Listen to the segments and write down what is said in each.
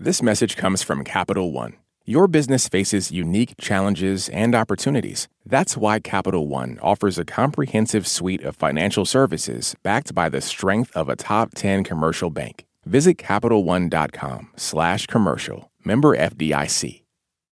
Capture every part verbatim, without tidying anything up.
This message comes from Capital One. Your business faces unique challenges and opportunities. That's why Capital One offers a comprehensive suite of financial services backed by the strength of a top ten commercial bank. Visit CapitalOne.com slash commercial. Member F D I C.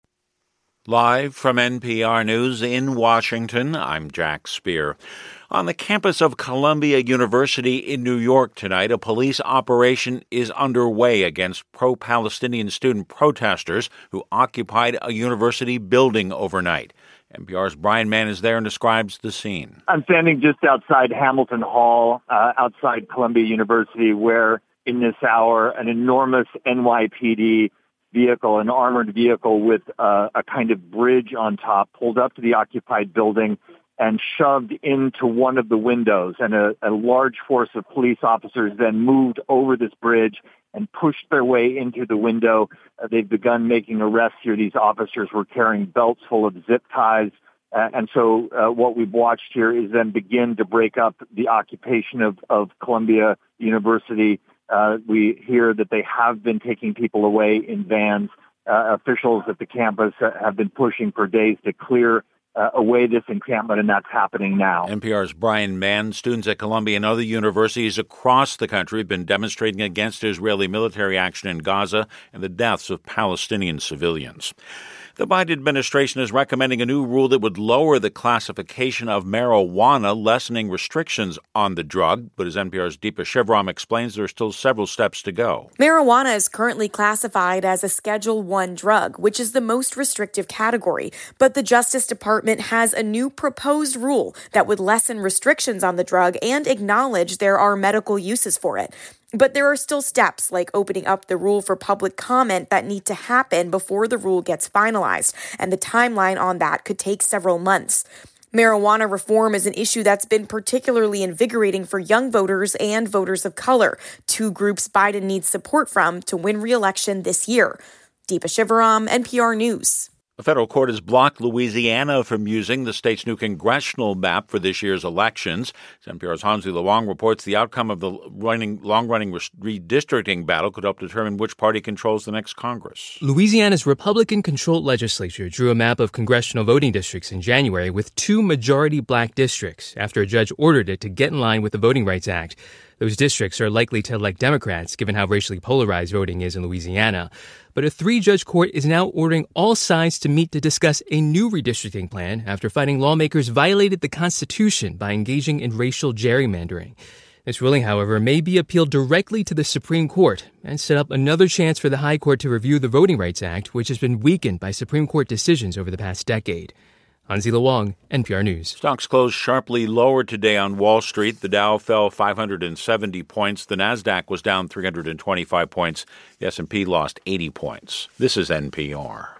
Live from N P R News in Washington, I'm Jack Speer. On the campus of Columbia University in New York tonight, a police operation is underway against pro-Palestinian student protesters who occupied a university building overnight. N P R's Brian Mann is there and describes the scene. I'm standing just outside Hamilton Hall, uh, outside Columbia University, where in this hour an enormous N Y P D vehicle, an armored vehicle with uh, a kind of bridge on top, pulled up to the occupied building and shoved into one of the windows. And a, a large force of police officers then moved over this bridge and pushed their way into the window. Uh, they've begun making arrests here. These officers were carrying belts full of zip ties. Uh, and so uh, what we've watched here is them begin to break up the occupation of, of Columbia University. Uh, we hear that they have been taking people away in vans. Uh, officials at the campus have been pushing for days to clear Uh, away this encampment, and that's happening now. N P R's Brian Mann. Students at Columbia and other universities across the country have been demonstrating against Israeli military action in Gaza and the deaths of Palestinian civilians. The Biden administration is recommending a new rule that would lower the classification of marijuana, lessening restrictions on the drug. But as N P R's Deepa Shivaram explains, there are still several steps to go. Marijuana is currently classified as a Schedule one drug, which is the most restrictive category. But the Justice Department has a new proposed rule that would lessen restrictions on the drug and acknowledge there are medical uses for it. But there are still steps like opening up the rule for public comment that need to happen before the rule gets finalized, and the timeline on that could take several months. Marijuana reform is an issue that's been particularly invigorating for young voters and voters of color, two groups Biden needs support from to win re-election this year. Deepa Shivaram, N P R News. A federal court has blocked Louisiana from using the state's new congressional map for this year's elections. N P R's Hansi Luong reports the outcome of the running, long-running redistricting battle could help determine which party controls the next Congress. Louisiana's Republican-controlled legislature drew a map of congressional voting districts in January with two majority black districts after a judge ordered it to get in line with the Voting Rights Act. Those districts are likely to elect Democrats, given how racially polarized voting is in Louisiana. But a three-judge court is now ordering all sides to meet to discuss a new redistricting plan after finding lawmakers violated the Constitution by engaging in racial gerrymandering. This ruling, however, may be appealed directly to the Supreme Court and set up another chance for the High Court to review the Voting Rights Act, which has been weakened by Supreme Court decisions over the past decade. Hansi Luong, N P R News. Stocks closed sharply lower today on Wall Street. The Dow fell five hundred seventy points. The Nasdaq was down three hundred twenty-five points. The S and P lost eighty points. This is N P R.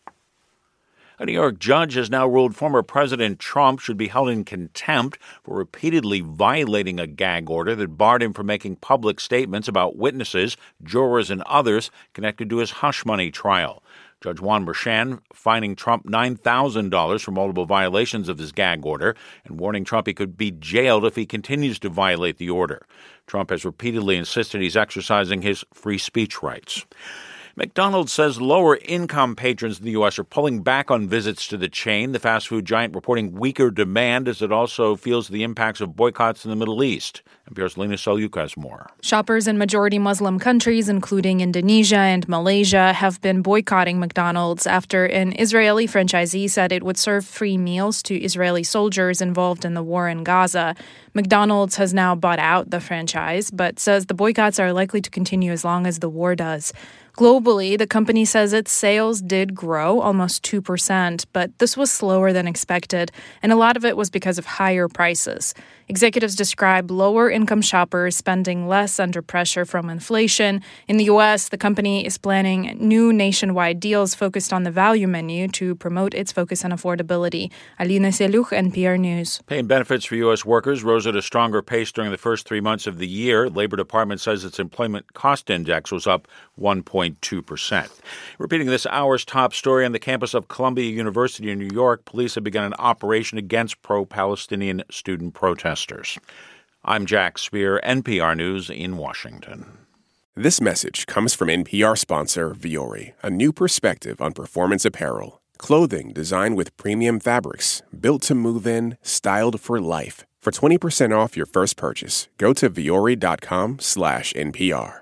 A New York judge has now ruled former President Trump should be held in contempt for repeatedly violating a gag order that barred him from making public statements about witnesses, jurors, and others connected to his hush money trial. Judge Juan Merchan fining Trump nine thousand dollars for multiple violations of his gag order and warning Trump he could be jailed if he continues to violate the order. Trump has repeatedly insisted he's exercising his free speech rights. McDonald's says lower-income patrons in the U S are pulling back on visits to the chain, the fast food giant reporting weaker demand as it also feels the impacts of boycotts in the Middle East. N P R's Lena Solyuka has more. Shoppers in majority Muslim countries, including Indonesia and Malaysia, have been boycotting McDonald's after an Israeli franchisee said it would serve free meals to Israeli soldiers involved in the war in Gaza. McDonald's has now bought out the franchise, but says the boycotts are likely to continue as long as the war does. Globally, the company says its sales did grow almost two percent, but this was slower than expected, and a lot of it was because of higher prices. Executives describe lower-income shoppers spending less under pressure from inflation. In the U S, the company is planning new nationwide deals focused on the value menu to promote its focus on affordability. Alina Seluch, N P R News. Pay and benefits for U S workers rose at a stronger pace during the first three months of the year. Labor Department says its employment cost index was up one point two percent. Repeating this hour's top story, on the campus of Columbia University in New York, police have begun an operation against pro-Palestinian student protesters. I'm Jack Speer, N P R News in Washington. This message comes from N P R sponsor Vuori, a new perspective on performance apparel. Clothing designed with premium fabrics, built to move in, styled for life. For twenty percent off your first purchase, go to vuori.com slash NPR.